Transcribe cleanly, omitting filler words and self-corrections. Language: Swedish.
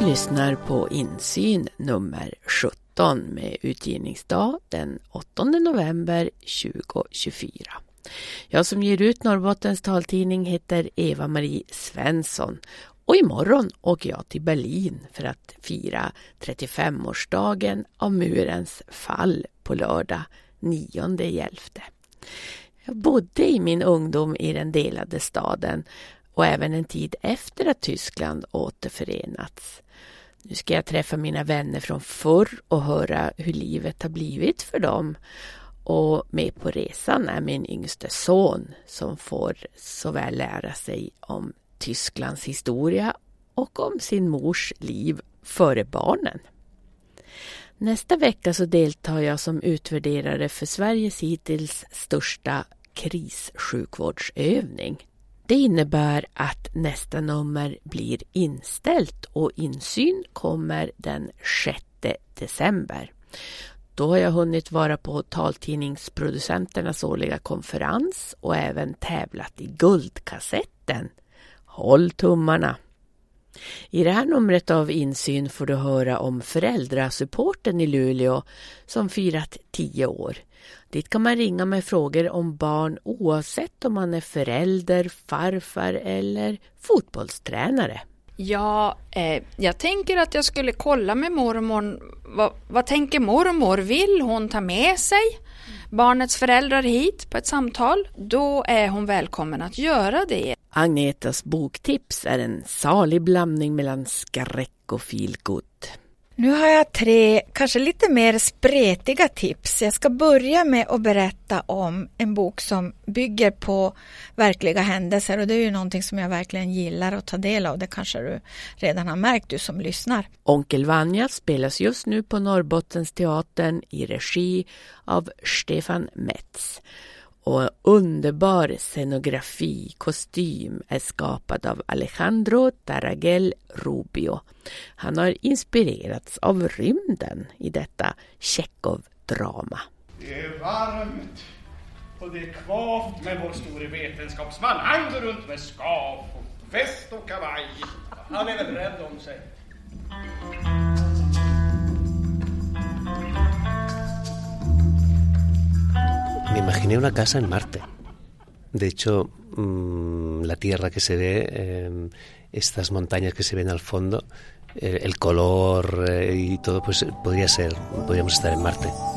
lyssnar på Insyn nummer 17 med utgivningsdag den 8 november 2024. Jag som ger ut Norrbottens taltidning heter Eva-Marie Svensson och imorgon åker jag till Berlin för att fira 35-årsdagen av murens fall på lördag 9/11. Jag bodde i min ungdom i den delade staden och även en tid efter att Tyskland återförenats. Nu ska jag träffa mina vänner från förr och höra hur livet har blivit för dem. Och med på resan är min yngste son som får så väl lära sig om Tysklands historia och om sin mors liv före barnen. Nästa vecka så deltar jag som utvärderare för Sveriges hittills största krissjukvårdsövning. Det innebär att nästa nummer blir inställt och Insyn kommer den 6 december. Då har jag hunnit vara på taltidningsproducenternas årliga konferens och även tävlat i guldkassetten. Håll tummarna! I det här numret av Insyn får du höra om föräldrasupporten i Luleå som firat 10 år. Dit kan man ringa med frågor om barn oavsett om man är förälder, farfar eller fotbollstränare. Ja, jag tänker att jag skulle kolla med mormor. Vad tänker mormor? Vill hon ta med sig barnets föräldrar hit på ett samtal? Då är hon välkommen att göra det. Agnetas boktips är en salig blandning mellan skräck och feelgood. Nu har jag 3 kanske lite mer spretiga tips. Jag ska börja med att berätta om en bok som bygger på verkliga händelser. Och det är ju någonting som jag verkligen gillar att ta del av. Det kanske du redan har märkt, du som lyssnar. Onkel Vanja spelas just nu på Norrbottens teatern i regi av Stefan Metz. Och underbar scenografi, kostym är skapad av Alejandro Tarragel Rubio. Han har inspirerats av rymden i detta Tjechov-drama. Det är varmt och det är kvavt med vår store vetenskapsman. Han går runt med skaf och väst och kavaj. Han är väl rädd om sig. Me imaginé una casa en Marte. De hecho, la Tierra que se ve, estas montañas que se ven al fondo, el color y todo, pues podríamos estar en Marte.